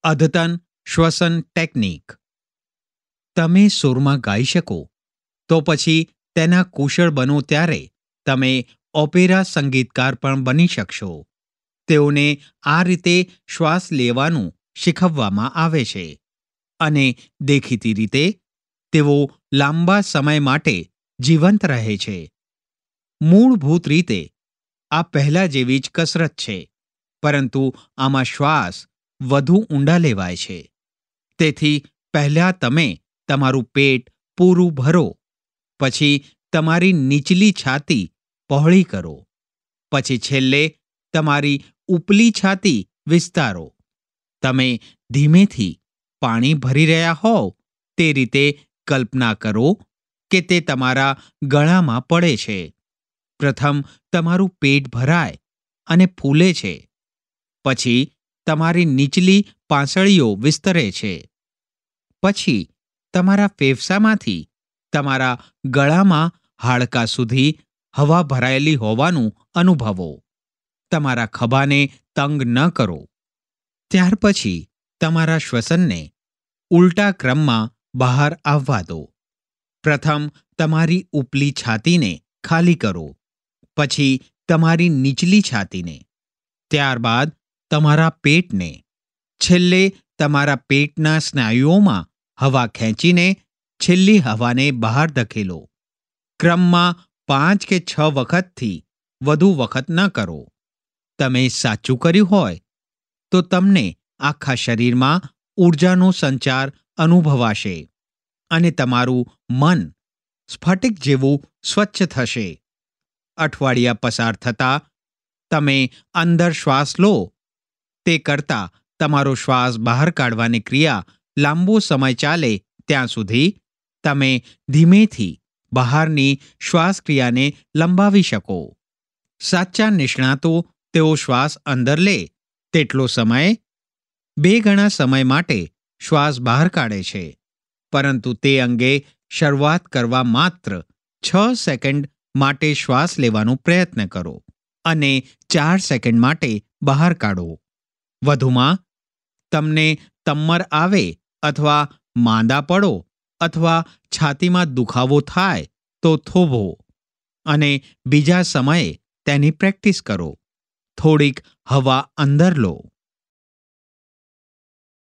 અદ્યતન શ્વસન ટેકનિક. તમે સૂરમાં ગાઈ શકો તો પછી તેના કુશળ બનો ત્યારે તમે ઓપેરા સંગીતકાર પણ બની શકશો. તેઓને આ રીતે શ્વાસ લેવાનું શીખવવામાં આવે છે અને દેખીતી રીતે તેઓ લાંબા સમય માટે જીવંત રહે છે. મૂળભૂત રીતે આ પહેલા જેવી જ કસરત છે, પરંતુ આમાં શ્વાસ વધુ ઊંડા લેવાય છે. તેથી પહેલા તમે તમારું પેટ પૂરું ભરો, પછી તમારી નીચલી છાતી પહોળી કરો, પછી છેલ્લે તમારી ઉપલી છાતી વિસ્તારો. તમે ધીમેથી પાણી ભરી રહ્યા હોવ તે રીતે કલ્પના કરો કે તે તમારા ગળામાં પડે છે. પ્રથમ તમારું પેટ ભરાય અને ફૂલે છે, પછી તમારી નીચલી પાંસળીઓ વિસ્તરે છે, પછી તમારા ફેફસામાંથી તમારા ગળામાં હાડકા સુધી હવા ભરાયેલી હોવાનું અનુભવો. તમારા ખભાને તંગ ન કરો. ત્યાર પછી તમારા શ્વસનને ઉલટા ક્રમમાં બહાર આવવા દો. પ્રથમ તમારી ઉપલી છાતીને ખાલી કરો, પછી તમારી નીચલી છાતીને, ત્યારબાદ તમારા પેટને, છેલ્લે તમારા પેટના સ્નાયુઓમાં હવા ખેંચીને છેલ્લી હવાને બહાર ધકેલો. ક્રમમાં 5 કે 6 વખતથી વધુ વખત ન કરો. તમે સાચું કર્યું હોય તો તમને આખા શરીરમાં ઊર્જાનો સંચાર અનુભવાશે અને તમારું મન સ્ફટિક જેવું સ્વચ્છ થશે. અઠવાડિયા પસાર થતાં તમે અંદર શ્વાસ લો તે કરતાં તમારો શ્વાસ બહાર કાઢવાની ક્રિયા લાંબો સમય ચાલે ત્યાં સુધી તમે ધીમેથી બહારની શ્વાસ ક્રિયાને લંબાવી શકો. સાચા નિષ્ણાતો તેઓ શ્વાસ અંદર લે તેટલો સમય 2 ગણા સમય માટે શ્વાસ બહાર કાઢે છે, પરંતુ તે અંગે શરૂઆત કરવા માત્ર 6 સેકન્ડ માટે શ્વાસ લેવાનો પ્રયત્ન કરો અને 4 સેકન્ડ માટે બહાર કાઢો. વધુમાં, તમને તમ્મર આવે અથવા માંદા પડો અથવા છાતીમાં દુખાવો થાય તો થોભો અને બીજા સમયે તેની પ્રેક્ટિસ કરો. થોડીક હવા અંદર લો.